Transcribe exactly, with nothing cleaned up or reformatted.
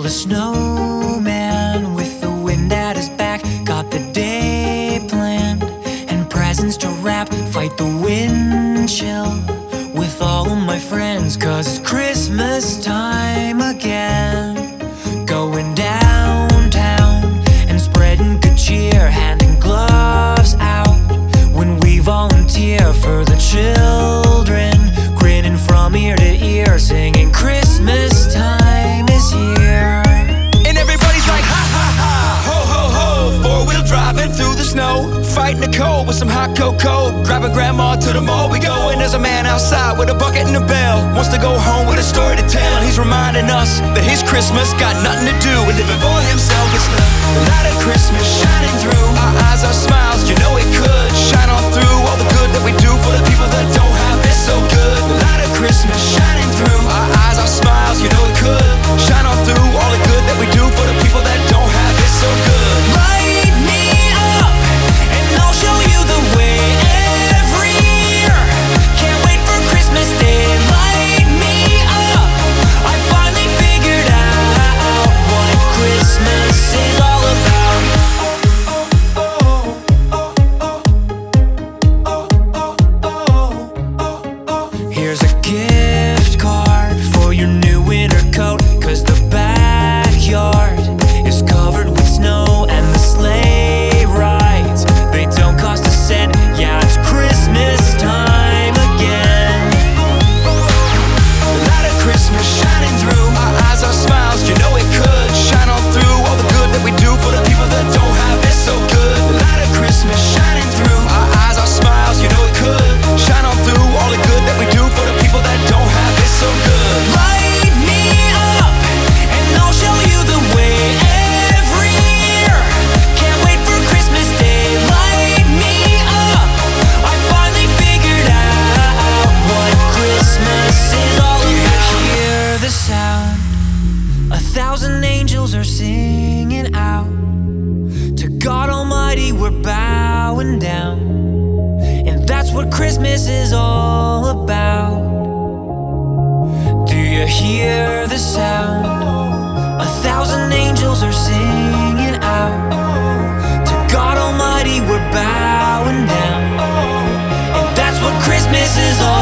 a snowman with the wind at his back. Got the day planned and presents to wrap. Fight the wind chill with all of my friends, 'cause it's Christmas time again. Going downtown and spreading good cheer, handing gloves out when we volunteer for the children, grinning from ear to ear, singing Christmas time is here. And everybody's like ha ha ha, ho ho ho. Four-wheel driving through the snow, fighting the cold with some hot cocoa. Grabbing grandma to the mall we go, and there's a man outside with a bucket and a bell. Wants to go home with a story to tell. He's reminding us that his Christmas got nothing to do with living for himself. It's the light of Christmas shining through our eyes, our smiles. You know it could shine on through all the good that we do for the people that don't have it so good. The light of Christmas shining through our eyes, our smiles. You know it could shine on through all the good that we do for the people that don't have it so good. Light me up and I'll show you the way every year. Can't wait for Christmas Day. Light me up, I finally figured out what Christmas is all about. Here's a gift card for your new winter coat, 'cause the backyard is covered with snow and the sleigh rides, they don't cost a cent. Yeah, it's Christmas time again. The light of Christmas shining through our eyes, our smiles. You know it could shine on through all the good that we do for the people that don't have it so good. The light of Christmas shining through our eyes, our smiles. You know it could shine on through all the good that we do for the people that don't have it so good. Light me up and I'll show you the way every year. Can't wait for Christmas Day. Light me up, I finally figured out what Christmas is all about. Do you hear the sound? A thousand angels are singing out. To God Almighty we're bowing down, and that's what Christmas is all about. Do you hear the sound? A thousand angels are singing out. To God Almighty we're bowing down, and that's what Christmas is all